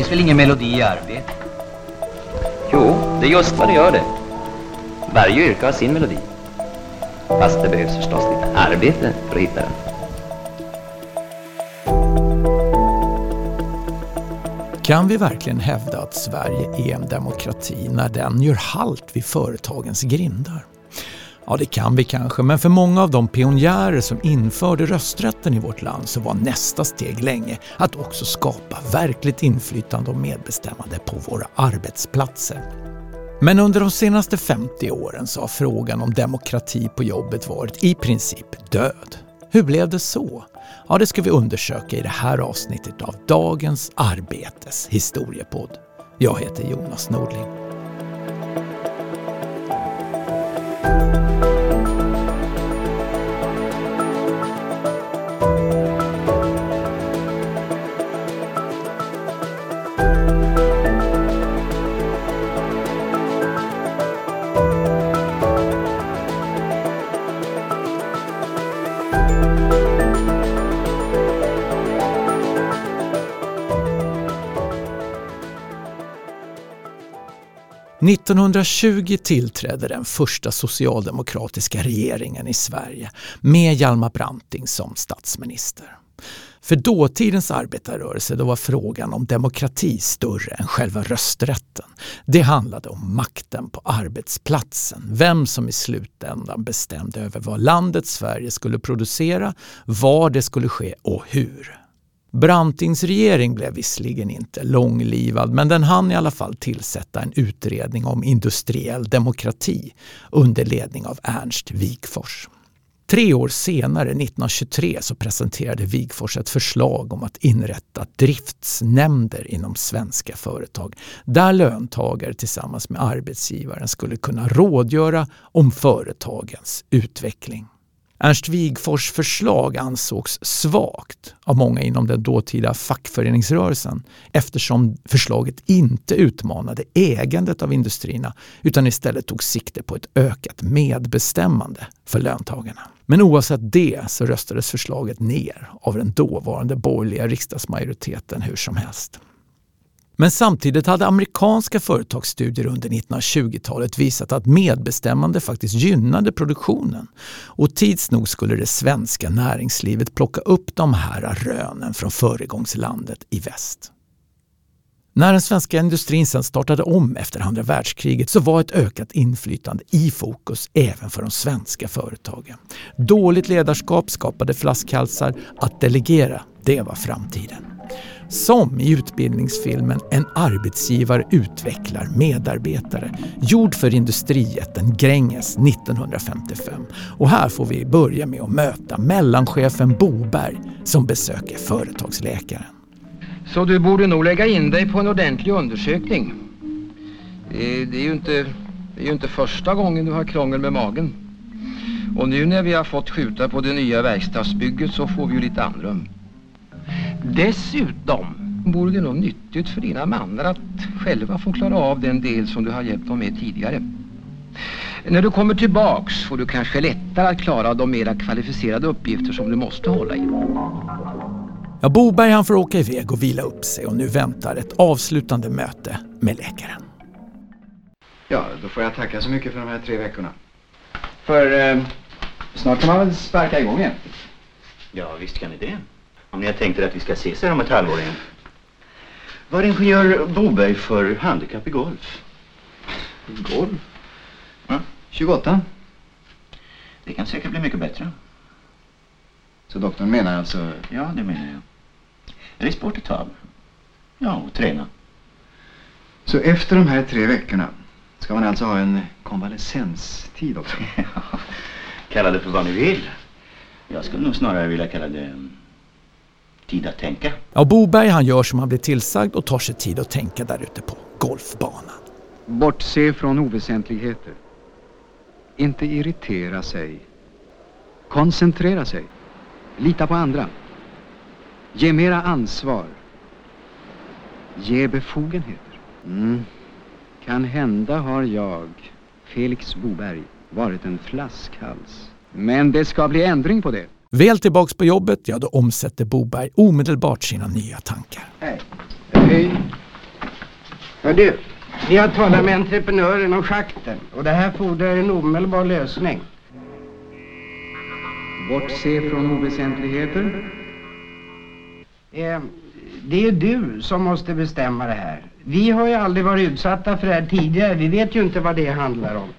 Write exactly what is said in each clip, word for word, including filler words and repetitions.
finns väl ingen melodi i arbete? Jo, det är just vad det gör det. Varje yrke har sin melodi. Fast det behövs förstås lite arbete för att hitta den. Kan vi verkligen hävda att Sverige är en demokrati när den gör halt vid företagens grindar? Ja, det kan vi kanske, men för många av de pionjärer som införde rösträtten i vårt land så var nästa steg länge att också skapa verkligt inflytande och medbestämmande på våra arbetsplatser. Men under de senaste femtio åren så har frågan om demokrati på jobbet varit i princip död. Hur blev det så? Ja, det ska vi undersöka i det här avsnittet av Dagens Arbetes historiepodd. Jag heter Jonas Nordling. nittonhundratjugo tillträdde den första socialdemokratiska regeringen i Sverige med Hjalmar Branting som statsminister. För dåtidens arbetarrörelse då var frågan om demokrati större än själva rösträtten. Det handlade om makten på arbetsplatsen, vem som i slutändan bestämde över vad landet Sverige skulle producera, var det skulle ske och hur. Brantings regering blev visserligen inte långlivad, men den hann i alla fall tillsätta en utredning om industriell demokrati under ledning av Ernst Wigforss. Tre år senare, nittonhundratjugotre, så presenterade Wigforss ett förslag om att inrätta driftsnämnder inom svenska företag, där löntagare tillsammans med arbetsgivaren skulle kunna rådgöra om företagens utveckling. Ernst Wigforss förslag ansågs svagt av många inom den dåtida fackföreningsrörelsen eftersom förslaget inte utmanade ägandet av industrierna utan istället tog sikte på ett ökat medbestämmande för löntagarna. Men oavsett det så röstades förslaget ner av den dåvarande borgerliga riksdagsmajoriteten hur som helst. Men samtidigt hade amerikanska företagsstudier under nittonhundratjugotalet visat att medbestämmande faktiskt gynnade produktionen. Och tids nog skulle det svenska näringslivet plocka upp de här rönen från föregångslandet i väst. När den svenska industrin sedan startade om efter andra världskriget så var ett ökat inflytande i fokus även för de svenska företagen. Dåligt ledarskap skapade flaskhalsar, att delegera, det var framtiden. Som i utbildningsfilmen En arbetsgivare utvecklar medarbetare, gjord för industrijätten Gränges nittonhundrafemtiofem. Och här får vi börja med att möta mellanchefen Boberg som besöker företagsläkaren. Så du borde nog lägga in dig på en ordentlig undersökning. Det är ju inte, det är ju inte första gången du har krångel med magen. Och nu när vi har fått skjuta på det nya verkstadsbygget så får vi ju lite andrum. Dessutom vore det nog nyttigt för dina mannar att själva få klara av den del som du har hjälpt dem med tidigare. När du kommer tillbaks får du kanske lättare att klara de mera kvalificerade uppgifter som du måste hålla i. Ja, Boberg han får åka iväg och vila upp sig och nu väntar ett avslutande möte med läkaren. Ja, då får jag tacka så mycket för de här tre veckorna. För eh, snart kan man väl sparka igång igen. Ja, visst kan ni det. Om ni har tänkt er att vi ska ses här om ett halvår igen. Var ingenjör Boberg för handikapp i golf? Golf? Ja. tjugoåtta. Det kan säkert bli mycket bättre. Så doktorn menar alltså... Ja, det menar jag. Är det sport ett tag? Ja, och träna. Så efter de här tre veckorna ska man alltså ha en konvalescenstid också? Kalla det för vad ni vill. Jag skulle nog snarare vilja kalla det tid att tänka. Ja, Boberg han gör som han blir tillsagd och tar sig tid att tänka där ute på golfbanan. Bortse från oväsentligheter. Inte irritera sig. Koncentrera sig. Lita på andra. Ge mera ansvar. Ge befogenheter. Mm. Kan hända har jag, Felix Boberg, varit en flaskhals. Men det ska bli ändring på det. Väl tillbaks på jobbet, ja då omsätter Boberg omedelbart sina nya tankar. Hej. Hej. Hör du, vi har talat med entreprenören om schakten och det här fordrar en omedelbar lösning. Bortse från oväsentligheter. Eh, det är du som måste bestämma det här. Vi har ju aldrig varit utsatta för det här tidigare. Vi vet ju inte vad det handlar om.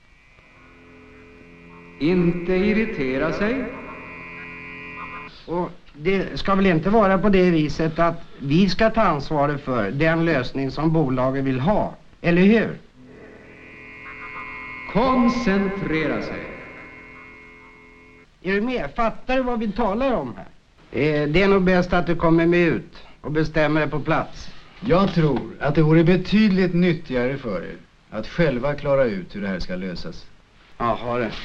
Inte irritera sig. Och det ska väl inte vara på det viset att vi ska ta ansvaret för den lösning som bolaget vill ha. Eller hur? Koncentrera sig. Är du med? Fattar du vad vi talar om här? Eh, det är nog bäst att du kommer med ut och bestämmer det på plats. Jag tror att det vore betydligt nyttigare för er att själva klara ut hur det här ska lösas. Ja, har det.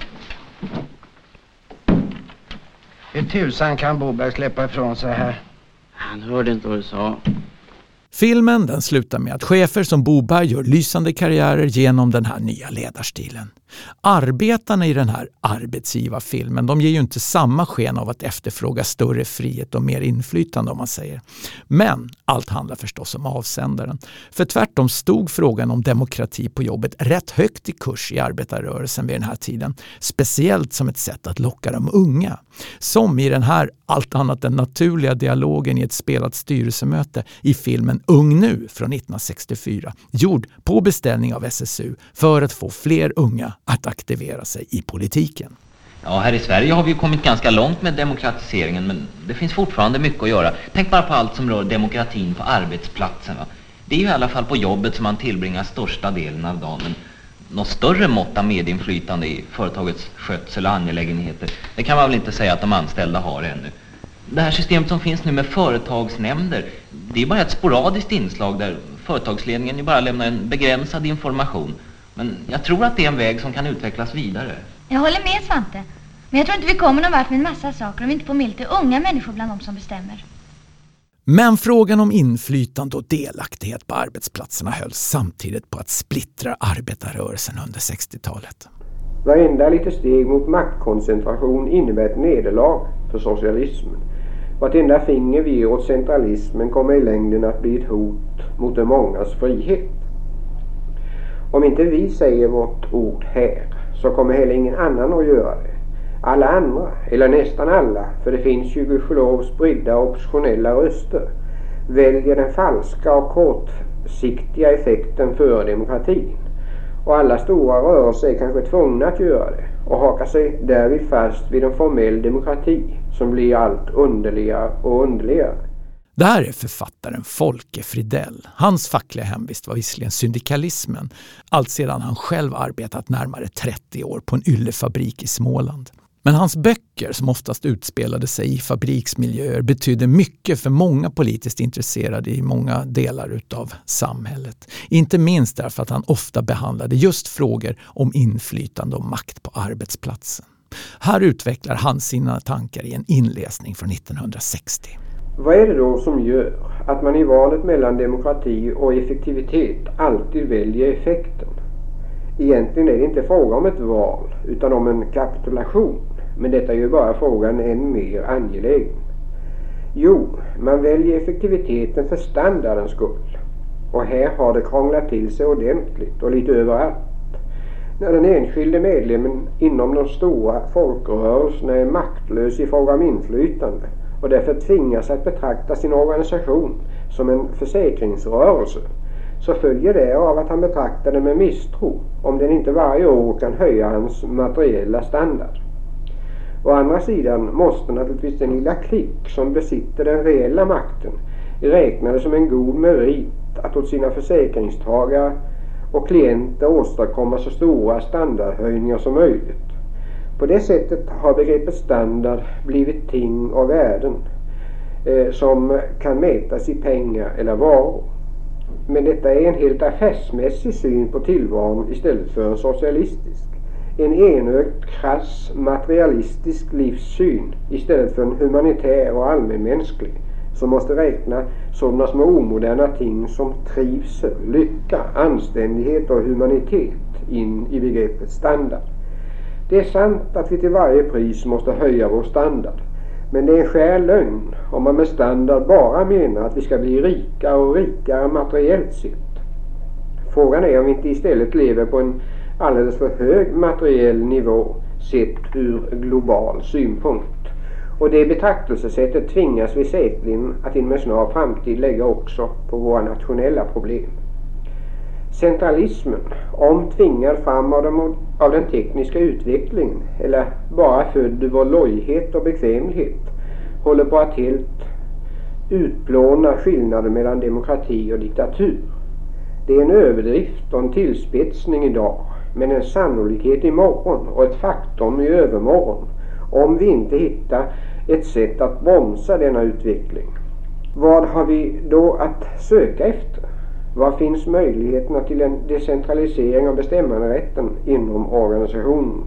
Hur tusan kan Boberg släppa ifrån sig här? Han hörde inte vad du sa. Filmen den slutar med att chefer som Boberg gör lysande karriärer genom den här nya ledarstilen. Arbetarna i den här arbetsgivarfilmen, de ger ju inte samma sken av att efterfråga större frihet och mer inflytande om man säger. Men allt handlar förstås om avsändaren. För tvärtom stod frågan om demokrati på jobbet rätt högt i kurs i arbetarrörelsen vid den här tiden. Speciellt som ett sätt att locka de unga. Som i den här allt annat än naturliga dialogen i ett spelat styrelsemöte i filmen Ung nu från nittonhundrasextiofyra. Gjord på beställning av S S U för att få fler unga att aktivera sig i politiken. Ja, här i Sverige har vi ju kommit ganska långt med demokratiseringen, men det finns fortfarande mycket att göra. Tänk bara på allt som rör demokratin på arbetsplatsen. Va? Det är ju i alla fall på jobbet som man tillbringar största delen av dagen. Men något större mått av medinflytande i företagets skötsel och angelägenheter, det kan man väl inte säga att de anställda har ännu. Det här systemet som finns nu med företagsnämnder, det är bara ett sporadiskt inslag där företagsledningen ju bara lämnar en begränsad information. Men jag tror att det är en väg som kan utvecklas vidare. Jag håller med Svante. Men jag tror inte vi kommer någon vart med en massa saker om vi inte får med lite unga människor bland de som bestämmer. Men frågan om inflytande och delaktighet på arbetsplatserna hölls samtidigt på att splittra arbetarrörelsen under sextiotalet. Varenda lite steg mot maktkoncentration innebär ett nederlag för socialismen. Vartenda finger vi ger åt centralismen kommer i längden att bli ett hot mot de mångas frihet. Om inte vi säger vårt ord här så kommer heller ingen annan att göra det. Alla andra, eller nästan alla, för det finns ju gudskelov spridda oppositionella röster, väljer den falska och kortsiktiga effekten för demokratin. Och alla stora rörelser är kanske tvungna att göra det och haka sig därvid fast vid en formell demokrati som blir allt underligare och underligare. Det här är författaren Folke Fridell. Hans fackliga hemvist var visserligen syndikalismen, allt sedan han själv arbetat närmare trettio år på en yllefabrik i Småland. Men hans böcker, som oftast utspelade sig i fabriksmiljöer, betydde mycket för många politiskt intresserade i många delar utav samhället. Inte minst därför att han ofta behandlade just frågor om inflytande och makt på arbetsplatsen. Här utvecklar han sina tankar i en inläsning från nittonhundrasextio. Vad är det då som gör att man i valet mellan demokrati och effektivitet alltid väljer effekten? Egentligen är det inte fråga om ett val utan om en kapitulation, men detta är ju bara frågan än mer angelägen. Jo, man väljer effektiviteten för standardens skull. Och här har det krånglat till sig ordentligt och lite överallt. När den enskilde medlemmen inom de stora folkrörelserna är maktlös i fråga om inflytande och därför tvingas att betrakta sin organisation som en försäkringsrörelse, så följer det av att han betraktar den med misstro om den inte varje år kan höja hans materiella standard. Å andra sidan måste naturligtvis den lilla klick som besitter den reella makten räkna det som en god merit att åt sina försäkringstagare och klienter åstadkomma så stora standardhöjningar som möjligt. På det sättet har begreppet standard blivit ting och värden eh, som kan mätas i pengar eller varor. Men detta är en helt affärsmässig syn på tillvaron istället för en socialistisk. En enögt, krass, materialistisk livssyn istället för en humanitär och allmänmänsklig som måste räkna sådana små omoderna ting som trivsel, lycka, anständighet och humanitet in i begreppet standard. Det är sant att vi till varje pris måste höja vår standard. Men det är en skär lögn om man med standard bara menar att vi ska bli rikare och rikare materiellt sett. Frågan är om vi inte istället lever på en alldeles för hög materiell nivå sett ur global synpunkt. Och det betraktelsesättet tvingas vi säkerligen att inom en snar framtid lägga också på våra nationella problem. Centralismen, omtvingad fram av, de, av den tekniska utvecklingen eller bara född ur vår lojhet och bekvämlighet, håller på att helt utplåna skillnaden mellan demokrati och diktatur. Det är en överdrift och en tillspetsning idag, men en sannolikhet imorgon och ett faktum i övermorgon, om vi inte hittar ett sätt att bromsa denna utveckling. Vad har vi då att söka efter? Vad finns möjligheterna till en decentralisering av bestämmanderätten inom organisationen?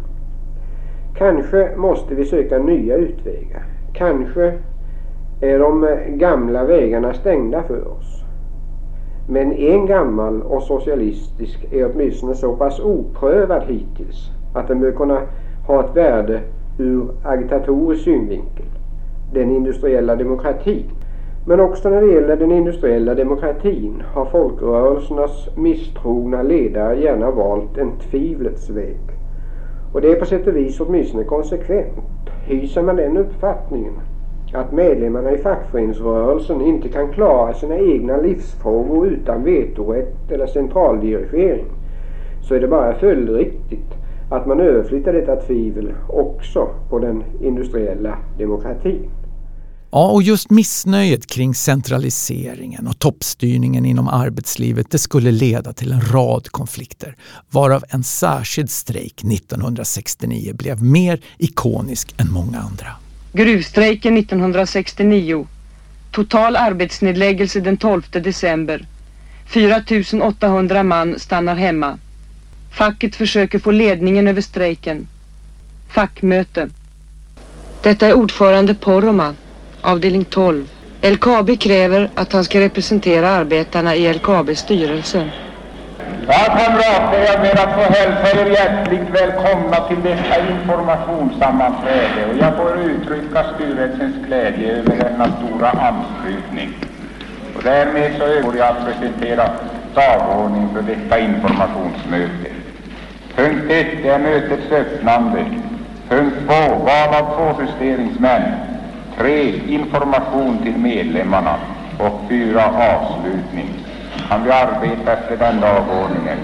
Kanske måste vi söka nya utvägar. Kanske är de gamla vägarna stängda för oss. Men en gammal och socialistisk är åtminstone så pass oprövad hittills att den bör kunna ha ett värde ur agitatorisk synvinkel. Den industriella demokratin. Men också när det gäller den industriella demokratin har folkrörelsernas misstrogna ledare gärna valt en tvivlets väg. Och det är på sätt och vis åtminstone konsekvent. Hyser man den uppfattningen att medlemmarna i fackföreningsrörelsen inte kan klara sina egna livsfrågor utan vetorätt eller centraldirigering, så är det bara följdriktigt att man överflyttar detta tvivel också på den industriella demokratin. Ja, och just missnöjet kring centraliseringen och toppstyrningen inom arbetslivet, det skulle leda till en rad konflikter, varav en särskild strejk nittonhundrasextionio blev mer ikonisk än många andra. Gruvstrejken nittonhundrasextionio. Total arbetsnedläggelse den tolfte december. fyra tusen åttahundra man stannar hemma. Facket försöker få ledningen över strejken. Fackmöte. Detta är ordförande Poromaa, avdelning tolv. L K A B kräver att han ska representera arbetarna i L K A B:s styrelse. Ja, kamrater, jag ber att få hälsa er hjärtligt välkomna till detta informationssammanträde, och jag får uttrycka styrelsens glädje över denna stora anslutning. Och därmed så övergår jag att presentera dagordning för detta informationsmöte. Punkt ett är mötets öppnande. Punkt två, val av två justeringsmän. tre. Information till medlemmarna. Och fyra. Avslutning. Kan vi arbeta efter den dagordningen?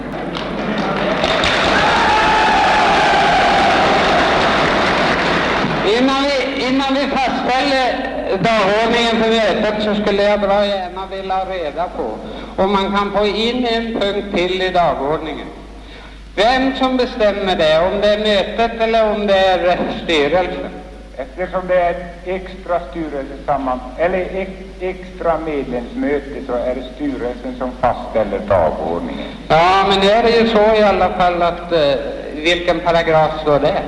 Innan vi, innan vi fastställer dagordningen för mötet så skulle jag bra gärna vilja ha reda på om man kan få in en punkt till i dagordningen. Vem som bestämmer det, om det är mötet eller om det är styrelsen? Eftersom det är ett extra styrelsesamman eller ex, extra medlemsmöte så är det styrelsen som fastställer dagordningen. Ja, men det är det ju så i alla fall att uh, vilken paragraf står det?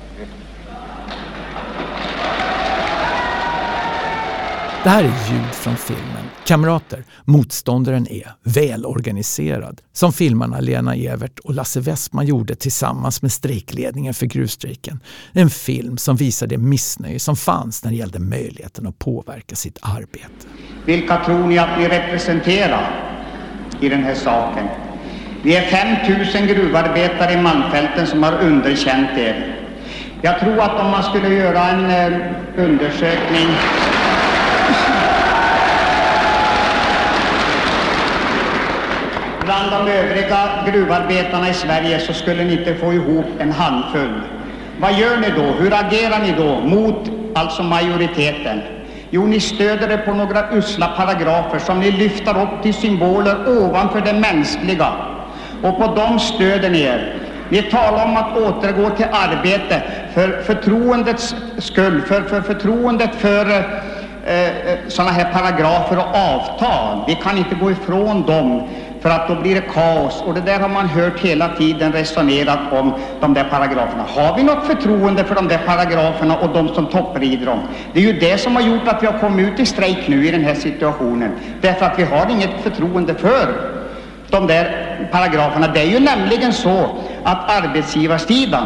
Det här är ljud från filmen Kamrater, motståndaren är välorganiserad, som filmarna Lena Evert och Lasse Westman gjorde tillsammans med strejkledningen för gruvstrejken. En film som visar det missnöje som fanns när det gällde möjligheten att påverka sitt arbete. Vilka tror ni att ni representerar i den här saken? Vi är fem tusen gruvarbetare i Malmfälten som har underkänt er. Jag tror att om man skulle göra en eh, undersökning bland de övriga gruvarbetarna i Sverige så skulle ni inte få ihop en handfull. Vad gör ni då? Hur agerar ni då mot alltså majoriteten? Jo, ni stöder det på några usla paragrafer som ni lyfter upp till symboler ovanför det mänskliga. Och på dem stöder ni er. Ni talar om att återgå till arbete för förtroendets skull, för, för förtroendet för eh, sådana här paragrafer och avtal. Vi kan inte gå ifrån dem, för att då blir det kaos. Och det där har man hört hela tiden resonerat om, de där paragraferna. Har vi något förtroende för de där paragraferna och de som topprider dem? Det är ju det som har gjort att vi har kommit ut i strejk nu i den här situationen. Därför att vi har inget förtroende för de där paragraferna. Det är ju nämligen så att arbetsgivarsidan,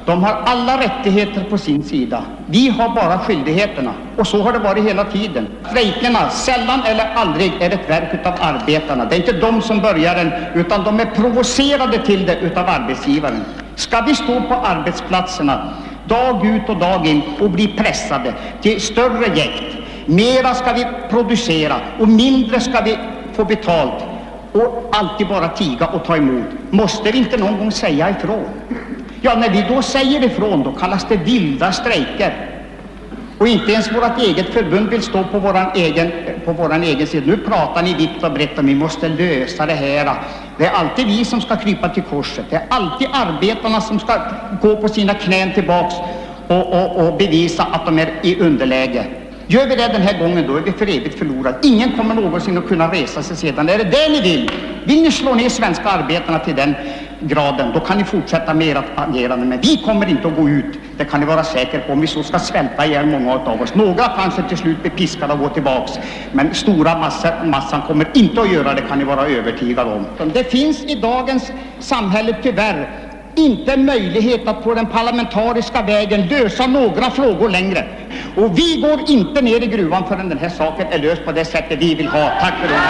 De har alla rättigheter på sin sida. Vi har bara skyldigheterna. Och så har det varit hela tiden. Strejkerna, sällan eller aldrig, är ett verk av arbetarna. Det är inte de som börjar den, utan de är provocerade till det utav arbetsgivaren. Ska vi stå på arbetsplatserna dag ut och dag in och bli pressade till större jäkt? Mera ska vi producera och mindre ska vi få betalt. Och alltid bara tiga och ta emot. Måste vi inte någon gång säga ifrån? Ja, när vi då säger ifrån, då kallas det vilda strejker. Och inte ens vårt eget förbund vill stå på våran egen, på våran egen sida. Nu pratar ni vitt och brett om vi måste lösa det här. Det är alltid vi som ska krypa till korset. Det är alltid arbetarna som ska gå på sina knän tillbaks och, och, och bevisa att de är i underläge. Gör vi det den här gången, då är vi för evigt förlorade. Ingen kommer någonsin att kunna resa sig sedan. Är det det ni vill? Vill ni slå ner svenska arbetarna till den graden, då kan ni fortsätta med ert agerande. Men vi kommer inte att gå ut, det kan ni vara säker på, om vi så ska svälta ihjäl många av oss. Några kanske till slut blir piskade och gå tillbaks. Men stora massor, massan kommer inte att göra det, kan ni vara övertygade om. Det finns i dagens samhälle tyvärr inte möjlighet att på den parlamentariska vägen lösa några frågor längre. Och vi går inte ner i gruvan förrän den här saken är löst på det sättet vi vill ha. Tack för det.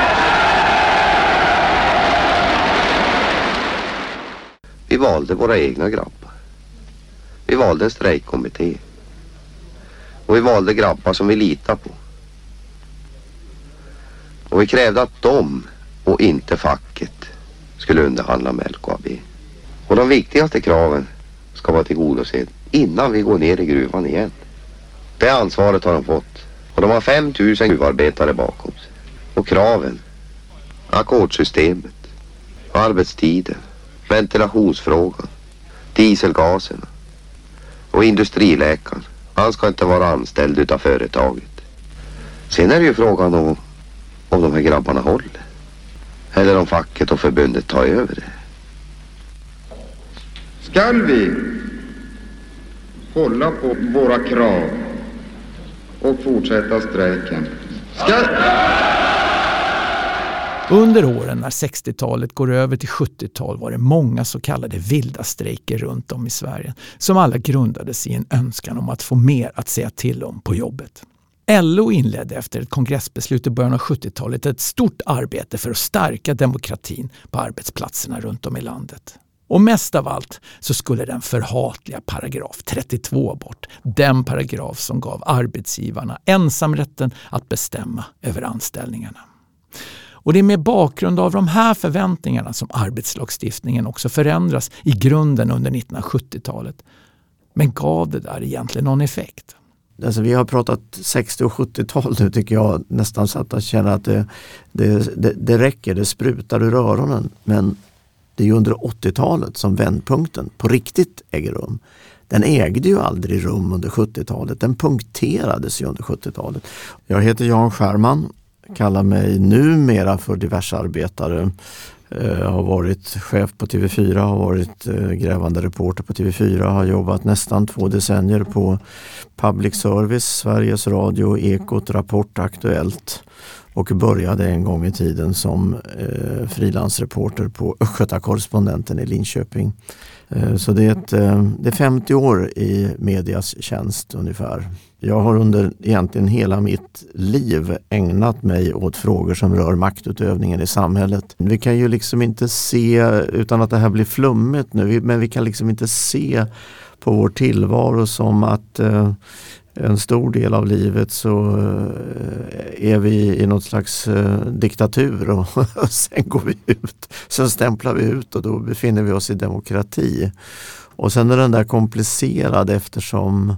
Vi valde våra egna grabbar. Vi valde en strejkkommitté. Och vi valde grabbar som vi litar på. Och vi krävde att de och inte facket skulle underhandla med L K A B. Och de viktigaste kraven ska vara tillgodosedda innan vi går ner i gruvan igen. Det ansvaret har de fått. Och de har fem tusen gruvarbetare bakom sig. Och kraven, ackordssystemet, arbetstiden, ventilationsfrågan, dieselgaserna och industriläkaren. Han ska inte vara anställd utav företaget. Sen är det ju frågan om, om de här grabbarna håller. Eller om facket och förbundet tar över det. Skall vi hålla på våra krav och fortsätta strejken? Skall... Under åren när sextiotalet går över till sjuttiotal var det många så kallade vilda strejker runt om i Sverige som alla grundades i en önskan om att få mer att säga till om på jobbet. L O inledde efter ett kongressbeslut i början av sjuttiotalet ett stort arbete för att stärka demokratin på arbetsplatserna runt om i landet. Och mest av allt så skulle den förhatliga paragraf trettiotvå bort. Den paragraf som gav arbetsgivarna ensamrätten att bestämma över anställningarna. Och det är med bakgrund av de här förväntningarna som arbetslagstiftningen också förändras i grunden under nittonhundrasjuttiotalet. Men gav det där egentligen någon effekt? Alltså vi har pratat sextio- och sjuttiotal nu, tycker jag nästan, så att jag känner att det, det, det, det räcker, det sprutar ur öronen. Men det är ju under åttiotalet som vändpunkten på riktigt äger rum. Den ägde ju aldrig rum under sjuttiotalet, den punkterades ju under sjuttiotalet. Jag heter Jan Skärman, kallar mig numera för diversarbetare. Jag har varit chef på T V fyra, har varit grävande reporter på T V fyra, har jobbat nästan två decennier på public service, Sveriges Radio, Ekot, Rapport, Aktuellt, och började en gång i tiden som eh, frilansreporter på Östgötakorrespondenten i Linköping. Eh, så det är, ett, eh, det är femtio år i medias tjänst ungefär. Jag har under egentligen hela mitt liv ägnat mig åt frågor som rör maktutövningen i samhället. Vi kan ju liksom inte se, utan att det här blir flummigt nu, men vi kan liksom inte se på vår tillvaro som att eh, en stor del av livet så eh, är vi i något slags eh, diktatur och sen går vi ut, sen stämplar vi ut och då befinner vi oss i demokrati. Och sen är den där komplicerad eftersom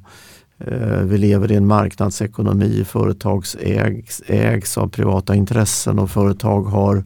vi lever i en marknadsekonomi, företagsägs ägs av privata intressen och företag har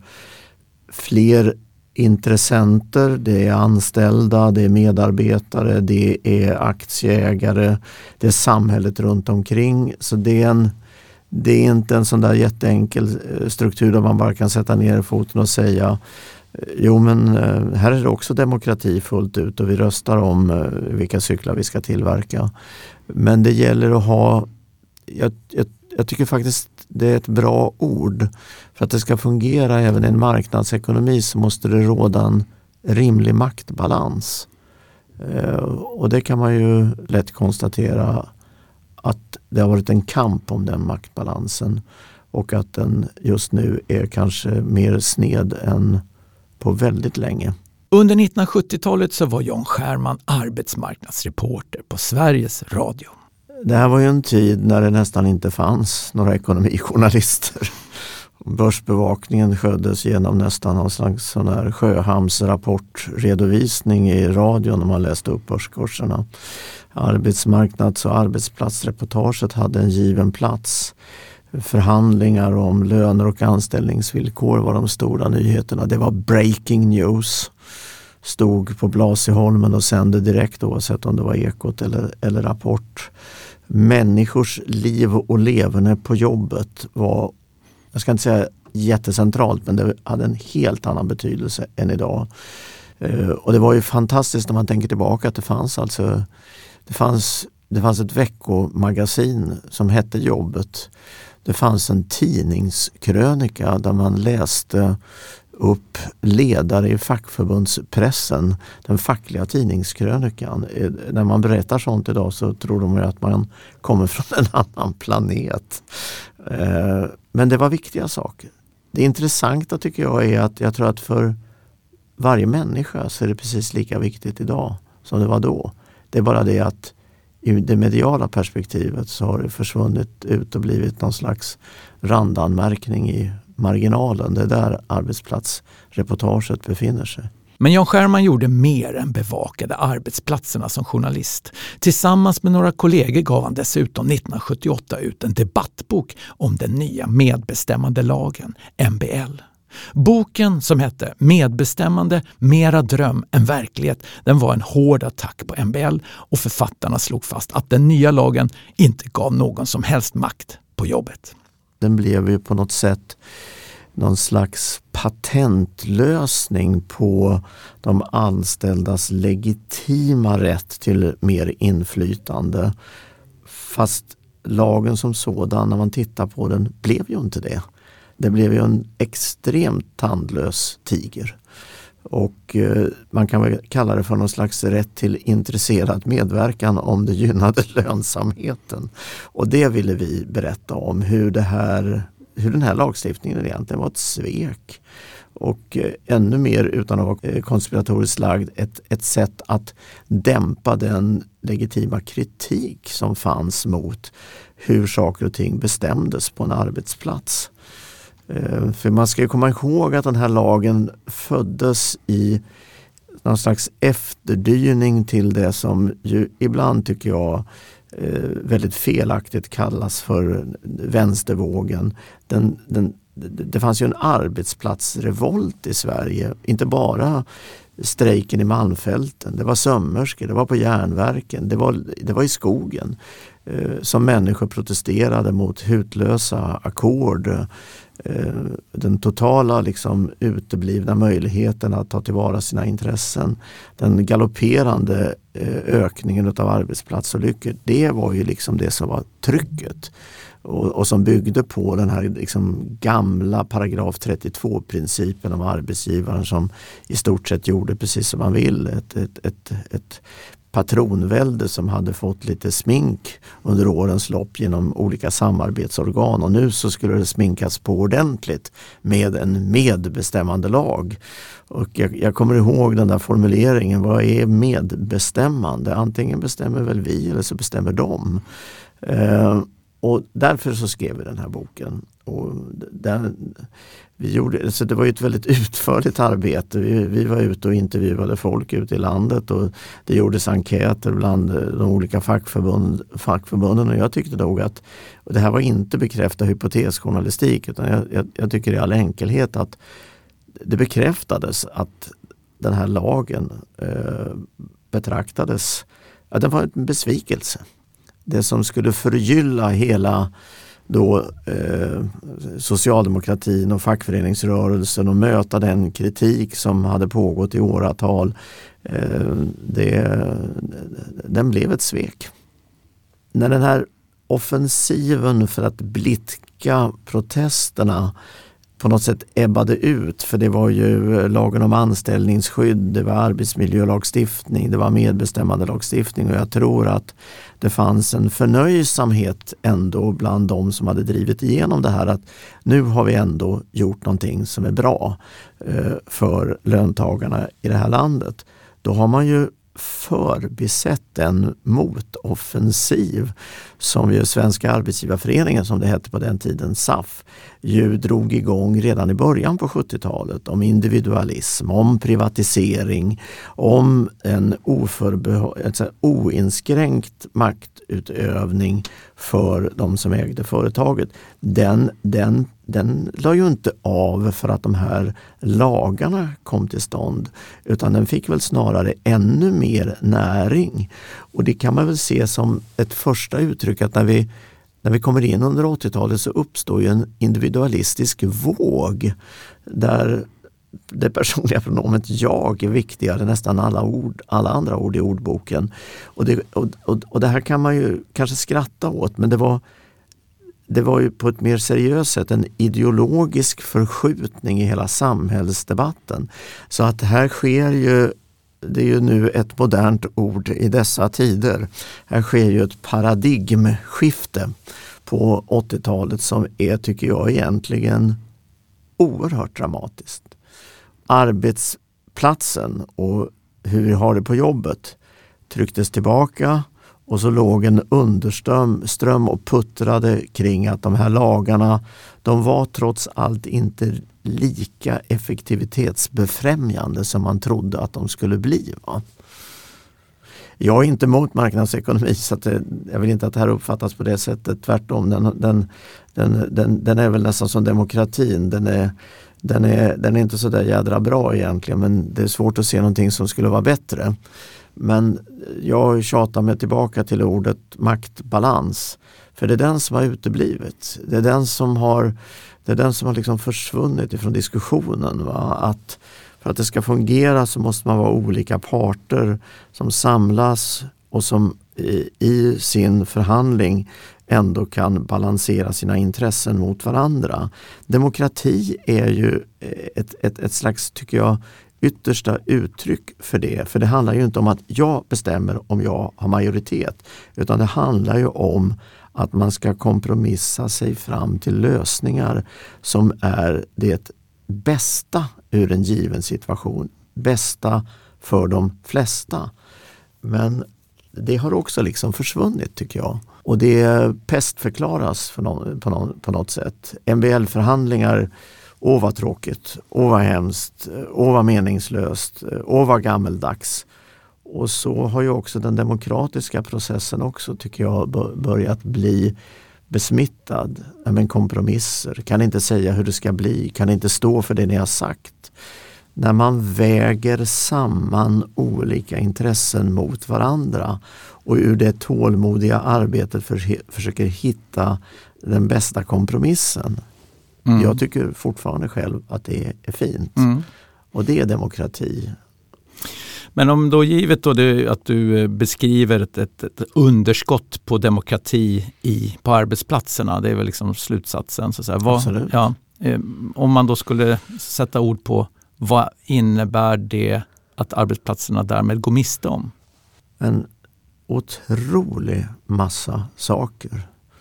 fler intressenter, det är anställda, det är medarbetare, det är aktieägare, det är samhället runt omkring. Så det är, en, det är inte en sån där jätteenkel struktur där man bara kan sätta ner foten och säga jo, men här är det också demokrati fullt ut och vi röstar om vilka cyklar vi ska tillverka. Men det gäller att ha, jag, jag, jag tycker faktiskt det är ett bra ord. För att det ska fungera även i en marknadsekonomi så måste det råda en rimlig maktbalans. Och det kan man ju lätt konstatera att det har varit en kamp om den maktbalansen och att den just nu är kanske mer sned än på väldigt länge. Under nittonhundrasjuttiotalet så var Jan Scherman arbetsmarknadsreporter på Sveriges Radio. Det här var ju en tid när det nästan inte fanns några ekonomijournalister. Börsbevakningen sköttes genom nästan någon slags sån här Sjöhamnsrapportredovisning i radion när man läste upp börskurserna. Arbetsmarknads- och arbetsplatsreportaget hade en given plats. Förhandlingar om löner och anställningsvillkor var de stora nyheterna. Det var breaking news. Stod på Blasieholmen och sände direkt oavsett om det var Ekot eller, eller Rapport. Människors liv och leverne på jobbet var, jag ska inte säga jättecentralt, men det hade en helt annan betydelse än idag. Uh, och det var ju fantastiskt när man tänker tillbaka att det fanns alltså det fanns, det fanns ett veckomagasin som hette Jobbet. Det fanns en tidningskrönika där man läste upp ledare i fackförbundspressen, den fackliga tidningskrönikan. När man berättar sånt idag så tror de ju att man kommer från en annan planet. Men det var viktiga saker. Det intressanta tycker jag är att jag tror att för varje människa så är det precis lika viktigt idag som det var då. Det är bara det att i det mediala perspektivet så har det försvunnit ut och blivit någon slags randanmärkning i marginalen. Det är där arbetsplatsreportaget befinner sig. Men Jan Scherman gjorde mer än bevakade arbetsplatserna som journalist. Tillsammans med några kollegor gav han dessutom nittonhundrasjuttioåtta ut en debattbok om den nya medbestämmandelagen, M B L. Boken, som hette Medbestämmande, mera dröm än verklighet, den var en hård attack på M B L och författarna slog fast att den nya lagen inte gav någon som helst makt på jobbet. Den blev ju på något sätt någon slags patentlösning på de anställdas legitima rätt till mer inflytande. Fast lagen som sådan, när man tittar på den, blev ju inte det. Det blev ju en extremt tandlös tiger. Och eh, man kan väl kalla det för någon slags rätt till intresserad medverkan om det gynnade lönsamheten. Och det ville vi berätta om, hur, det här, hur den här lagstiftningen egentligen var ett svek. Och eh, ännu mer, utan att vara eh, konspiratoriskt lagd, ett, ett sätt att dämpa den legitima kritik som fanns mot hur saker och ting bestämdes på en arbetsplats. För man ska ju komma ihåg att den här lagen föddes i någon slags efterdyning till det som ju ibland, tycker jag, väldigt felaktigt kallas för vänstervågen. Den, den, det fanns ju en arbetsplatsrevolt i Sverige, inte bara strejken i Malmfälten, det var sömmerskor, det var på järnverken, det var, det var i skogen eh, som människor protesterade mot hutlösa ackord, eh, den totala liksom uteblivna möjligheten att ta tillvara sina intressen, den galopperande eh, ökningen av arbetsplatsolyckor. Det var ju liksom det som var trycket. Och, och som byggde på den här liksom gamla paragraf trettiotvå-principen om arbetsgivaren som i stort sett gjorde precis som man vill. Ett, ett, ett, ett patronvälde som hade fått lite smink under årens lopp genom olika samarbetsorgan, och nu så skulle det sminkas på ordentligt med en medbestämmande lag. Och jag, jag kommer ihåg den där formuleringen, vad är medbestämmande? Antingen bestämmer väl vi eller så bestämmer de. Eh, Och därför så skrev vi den här boken. Och där, vi gjorde, så det var ju ett väldigt utförligt arbete. Vi, vi var ute och intervjuade folk ute i landet och det gjordes enkäter bland de olika fackförbund, fackförbunden. Och jag tyckte nog att, och det här var inte bekräftad hypotesjournalistik, utan jag, jag, jag tycker i all enkelhet att det bekräftades att den här lagen eh, betraktades, att den var en besvikelse. Det som skulle förgylla hela då, eh, socialdemokratin och fackföreningsrörelsen och möta den kritik som hade pågått i åratal, eh, det, den blev ett svek. När den här offensiven för att blidka protesterna på något sätt ebbade ut, för det var ju lagen om anställningsskydd, det var arbetsmiljölagstiftning, det var medbestämmandelagstiftning, och jag tror att det fanns en förnöjsamhet ändå bland de som hade drivit igenom det här, att nu har vi ändå gjort någonting som är bra eh, för löntagarna i det här landet. Då har man ju förbisett en motoffensiv som ju Svenska arbetsgivarföreningen, som det hette på den tiden, S A F, ju drog igång redan i början på sjuttiotalet, om individualism, om privatisering, om en oförbehå- alltså oinskränkt maktutövning för de som ägde företaget. Den, den, den la ju inte av för att de här lagarna kom till stånd, utan den fick väl snarare ännu mer näring. Och det kan man väl se som ett första uttryck, att när vi, när vi kommer in under åttiotalet så uppstår ju en individualistisk våg där det personliga pronomet jag är viktigare nästan alla ord, alla andra ord i ordboken. Och det, och, och, och det här kan man ju kanske skratta åt, men det var Det var ju på ett mer seriöst sätt en ideologisk förskjutning i hela samhällsdebatten. Så att här sker ju, det är ju nu ett modernt ord i dessa tider, här sker ju ett paradigmskifte på åttiotalet som är, tycker jag, egentligen oerhört dramatiskt. Arbetsplatsen och hur vi har det på jobbet trycktes tillbaka. Och så låg en underström ström och puttrade kring att de här lagarna, de var trots allt inte lika effektivitetsbefrämjande som man trodde att de skulle bli. Va? Jag är inte emot marknadsekonomi, så att det, jag vill inte att det här uppfattas på det sättet. Tvärtom, den, den, den, den, den är väl nästan som demokratin. Den är, den, är, den är inte så där jädra bra egentligen, men det är svårt att se någonting som skulle vara bättre. Men jag tjatar mig tillbaka till ordet maktbalans. För det är den som har uteblivit. Det är den som har, det är den som har liksom försvunnit ifrån diskussionen. Va? Att för att det ska fungera så måste man vara olika parter som samlas och som i, i sin förhandling ändå kan balansera sina intressen mot varandra. Demokrati är ju ett, ett, ett slags, tycker jag, yttersta uttryck för det. För det handlar ju inte om att jag bestämmer om jag har majoritet, utan det handlar ju om att man ska kompromissa sig fram till lösningar som är det bästa ur en given situation. Bästa för de flesta. Men det har också liksom försvunnit, tycker jag. Och det pestförklaras för någon, på, någon, på något sätt. M B L-förhandlingar, åh vad tråkigt, åh vad hemskt, åh vad meningslöst, åh vad gammeldags. Och så har ju också den demokratiska processen också, tycker jag, börjat bli besmittad. Men kompromisser, kan inte säga hur det ska bli, kan inte stå för det ni har sagt. När man väger samman olika intressen mot varandra och ur det tålmodiga arbetet för, försöker hitta den bästa kompromissen. Mm. Jag tycker fortfarande själv att det är fint. Mm. Och det är demokrati. Men om då givet då det, att du beskriver ett, ett, ett underskott på demokrati i, på arbetsplatserna, det är väl liksom slutsatsen. Så att säga. Vad, Absolut. Ja, eh, om man då skulle sätta ord på vad innebär det att arbetsplatserna därmed går miste om? En otrolig massa saker.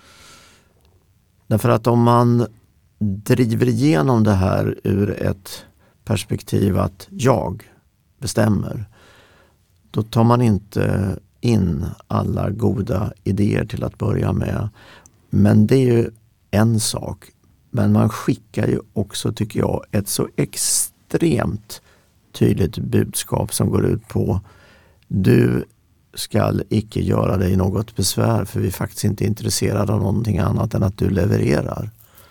Därför att om man driver igenom det här ur ett perspektiv att jag bestämmer, då tar man inte in alla goda idéer till att börja med. Men det är ju en sak. Men man skickar ju också, tycker jag, ett så extremt tydligt budskap som går ut på: du ska icke göra dig något besvär, för vi är faktiskt inte intresserade av någonting annat än att du levererar.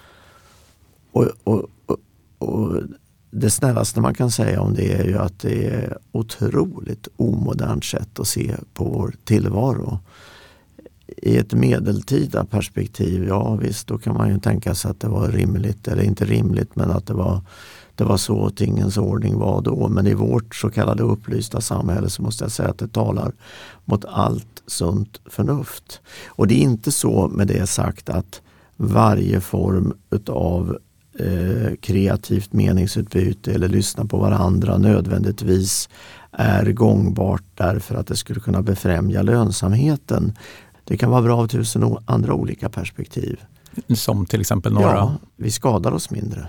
Och, och, och, och det snällaste man kan säga om det är ju att det är otroligt omodernt sätt att se på vår tillvaro. I ett medeltida perspektiv, ja visst, då kan man ju tänka sig att det var rimligt, eller inte rimligt, men att det var, det var så tingens ordning var då. Men i vårt så kallade upplysta samhälle så måste jag säga att det talar mot allt sunt förnuft. Och det är inte så med det sagt att varje form utav eh, kreativt meningsutbyte eller lyssna på varandra nödvändigtvis är gångbart därför att det skulle kunna befrämja lönsamheten. Det kan vara bra av tusen o- andra olika perspektiv. Som till exempel några? Ja, vi skadar oss mindre.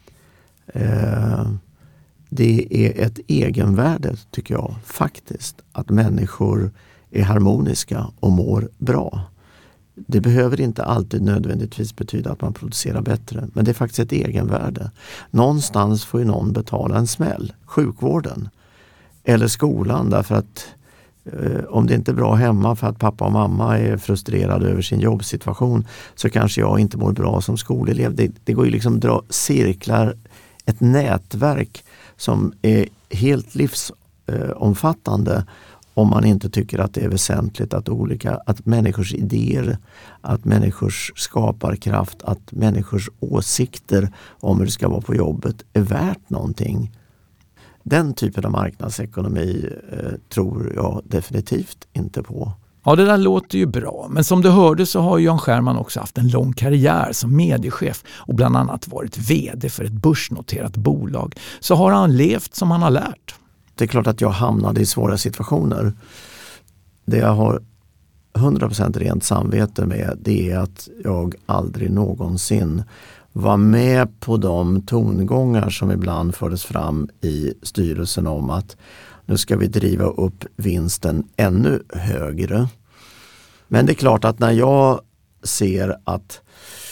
Eh, det är ett egenvärde, tycker jag, faktiskt, att människor är harmoniska och mår bra. Det behöver inte alltid nödvändigtvis betyda att man producerar bättre, men det är faktiskt ett egenvärde. Någonstans får ju någon betala en smäll. Sjukvården eller skolan, därför att eh, om det inte är bra hemma för att pappa och mamma är frustrerade över sin jobbsituation, så kanske jag inte mår bra som skolelev. Det, det går ju liksom dra cirklar, ett nätverk som är helt livsomfattande om man inte tycker att det är väsentligt att olika, att människors idéer, att människors skaparkraft, att människors åsikter om hur det ska vara på jobbet är värt någonting. Den typen av marknadsekonomi eh, tror jag definitivt inte på. Ja, det där låter ju bra. Men som du hörde så har Jan Scherman också haft en lång karriär som mediechef och bland annat varit vd för ett börsnoterat bolag. Så har han levt som han har lärt. Det är klart att jag hamnade i svåra situationer. Det jag har hundra procent rent samvete med, det är att jag aldrig någonsin var med på de tongångar som ibland fördes fram i styrelsen om att nu ska vi driva upp vinsten ännu högre. Men det är klart att när jag ser att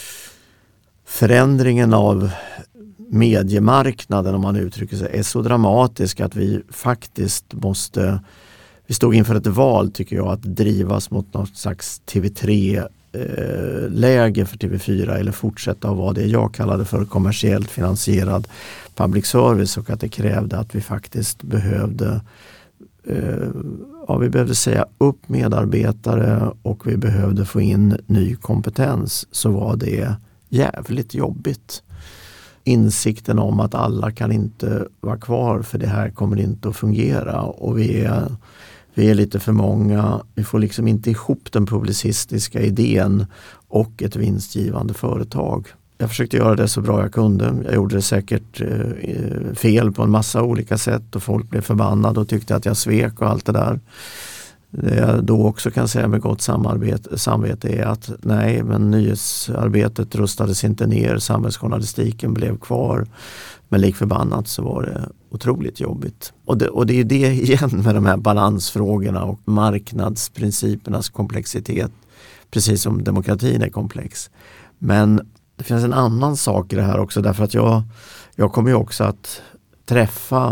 förändringen av mediemarknaden, om man uttrycker sig, är så dramatisk att vi faktiskt måste, vi stod inför ett val, tycker jag, att drivas mot något slags T V tre eh, läge för T V fyra eller fortsätta att vara det jag kallade för kommersiellt finansierad public service, och att det krävde att vi faktiskt behövde eh, ja, vi behövde säga upp medarbetare och vi behövde få in ny kompetens, så var det jävligt jobbigt. Insikten om att alla kan inte vara kvar för det här kommer inte att fungera, och vi är, vi är lite för många. Vi får liksom inte ihop den publicistiska idén och ett vinstgivande företag. Jag försökte göra det så bra jag kunde. Jag gjorde det säkert eh, fel på en massa olika sätt och folk blev förbannade och tyckte att jag svek och allt det där. Det jag då också kan säga med gott samarbete, samvete är att nej, men nyhetsarbetet rustades inte ner, samhällsjournalistiken blev kvar, men lik förbannat så var det otroligt jobbigt. Och det, och det är det igen med de här balansfrågorna och marknadsprincipernas komplexitet, precis som demokratin är komplex. Men det finns en annan sak i det här också, därför att jag, jag kommer ju också att träffa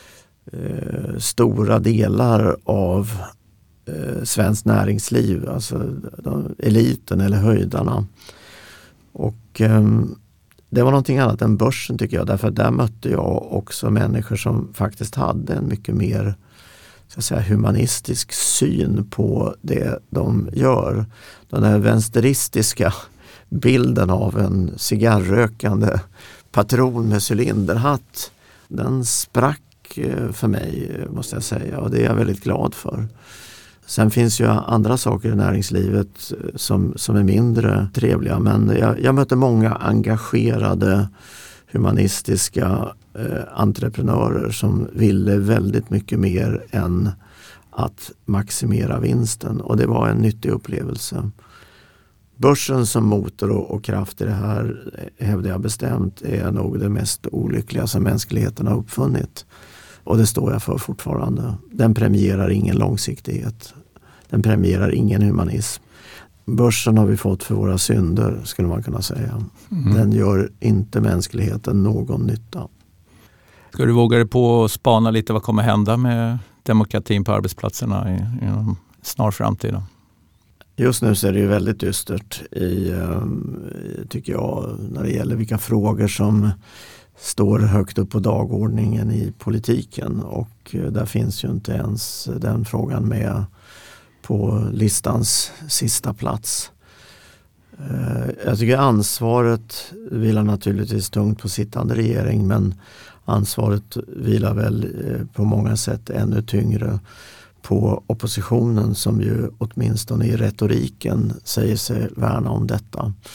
eh, stora delar av Eh, svenskt näringsliv, alltså de, eliten eller höjdarna. Och eh, det var någonting annat än börsen, tycker jag, därför att där mötte jag också människor som faktiskt hade en mycket mer, så att säga, humanistisk syn på det de gör. Den här vänsteristiska bilden av en cigarrrökande patron med cylinderhatt, den sprack eh, för mig, måste jag säga, och det är jag väldigt glad för. Sen finns ju andra saker i näringslivet som, som är mindre trevliga, men jag, jag möter många engagerade humanistiska eh, entreprenörer som ville väldigt mycket mer än att maximera vinsten, och det var en nyttig upplevelse. Börsen som motor och, och kraft i det här, hävdar jag bestämt, är nog det mest olyckliga som mänskligheten har uppfunnit. Och det står jag för fortfarande. Den premierar ingen långsiktighet. Den premierar ingen humanism. Börsen har vi fått för våra synder, skulle man kunna säga. Mm. Den gör inte mänskligheten någon nytta. Ska du våga dig på att spana lite vad kommer hända med demokratin på arbetsplatserna i, i en snar framtid? Just nu så är det ju väldigt dystert i, tycker jag, när det gäller vilka frågor som står högt upp på dagordningen i politiken, och där finns ju inte ens den frågan med på listans sista plats. Jag tycker ansvaret vilar naturligtvis tungt på sittande regering, men ansvaret vilar väl på många sätt ännu tyngre på oppositionen, som ju åtminstone i retoriken säger sig värna om detta.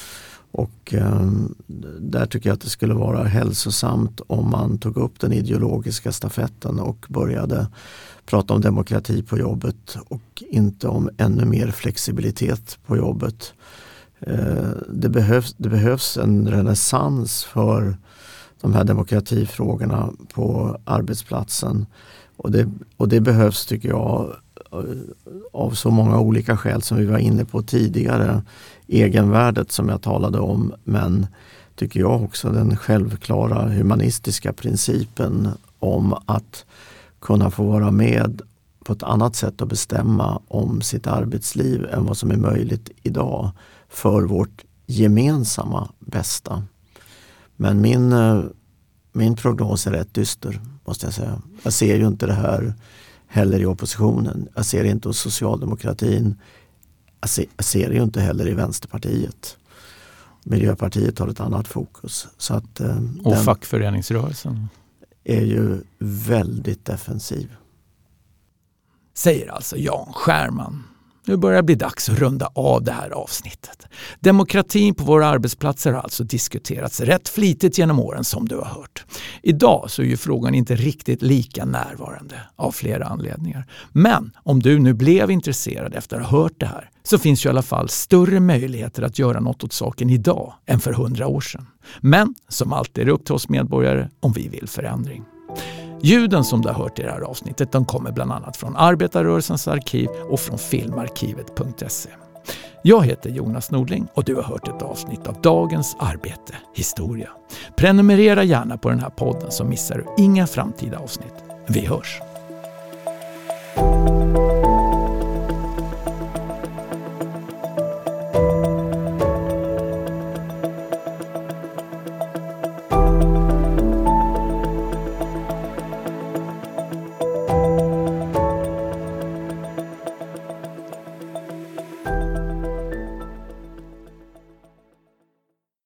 Och eh, där tycker jag att det skulle vara hälsosamt om man tog upp den ideologiska stafetten och började prata om demokrati på jobbet och inte om ännu mer flexibilitet på jobbet. Eh, det, behövs, det behövs en renässans för de här demokratifrågorna på arbetsplatsen. Och det, och det behövs, tycker jag, av så många olika skäl som vi var inne på tidigare. Egenvärdet som jag talade om, men tycker jag också den självklara humanistiska principen om att kunna få vara med på ett annat sätt och bestämma om sitt arbetsliv än vad som är möjligt idag för vårt gemensamma bästa. Men min, min prognos är rätt dyster, måste jag säga. Jag ser ju inte det här heller i oppositionen. Jag ser det inte hos socialdemokratin. Jag ser, jag ser det ju inte heller i Vänsterpartiet. Miljöpartiet har ett annat fokus. Så att, eh, och fackföreningsrörelsen är ju väldigt defensiv. Säger alltså Jan Scherman. Nu börjar det bli dags att runda av det här avsnittet. Demokratin på våra arbetsplatser har alltså diskuterats rätt flitigt genom åren, som du har hört. Idag så är ju frågan inte riktigt lika närvarande av flera anledningar. Men om du nu blev intresserad efter att ha hört det här, så finns ju i alla fall större möjligheter att göra något åt saken idag än för hundra år sedan. Men som alltid är det upp till oss medborgare om vi vill förändring. Ljuden som du har hört i det här avsnittet, de kommer bland annat från Arbetarrörelsens arkiv och från filmarkivet punkt se. Jag heter Jonas Nordling och du har hört ett avsnitt av Dagens Arbete Historia. Prenumerera gärna på den här podden så missar du inga framtida avsnitt. Vi hörs!